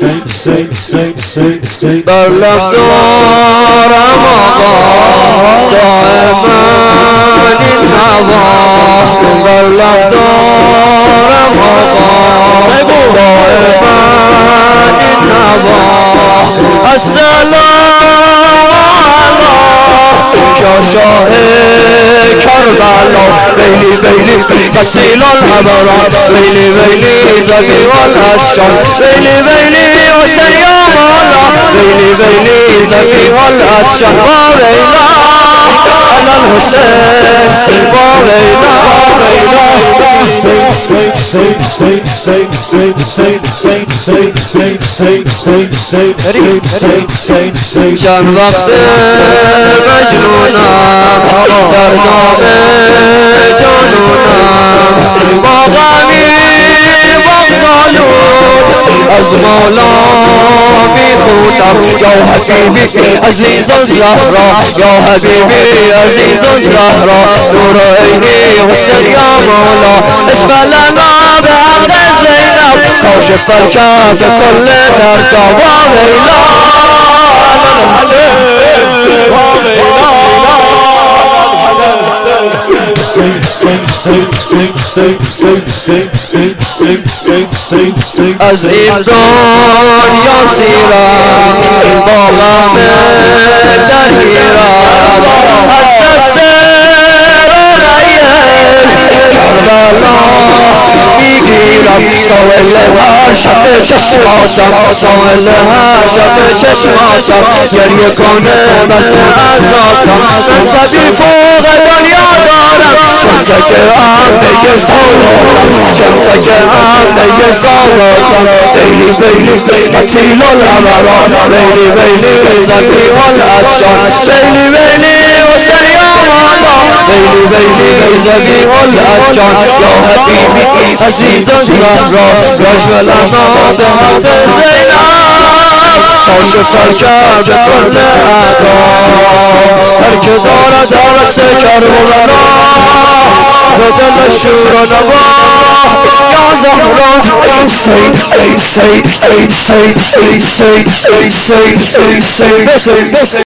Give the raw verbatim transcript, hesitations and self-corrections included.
بر لب دارم آقا دائما این نوا بر لب دارم آقا دائما این نوا السلام یا شاه کربلا ویلی ویلی قتیل الابرار ویلی ویلی زبی والاشان ویلی ویلی حسین یا مولا ویلی ویلی زبی والاشان و ویلا علی الحسین و ویلا چند وقت مجنونم در نام جانونم با غمی بغزالون از مولا میخونم یا حبیبی عزیز الزهرا یا حبیبی عزیز الزهرا نور عینی حسین یا مولا عشق لنا به حق زینب کاشف الکرب کل دردا و ویلا از این دنیا سیرم با غم دهیرم از دست رایل کربلا میگیرم سوال هر شب چشماتم سوال هر شب چشماتم گریه کنه بست عزاتم من زبی فوق دنیا دارم شمسک عمده سالاتم شمسک عمده سالاتم ویلی ویلی قتیل الابرار ویلی ویلی زبی الاشان ویلی ویلی حسین یا مولا ویلی ویلی زبی الاشان یا حبیبی عزیز الزهرا رجل لنا به حق زینب کاشف الکرب کل اعدا هر که دارد حوث کربلا به دل شور و نوا یا زهرا سی سی سی سی سی سی سی سی سی سی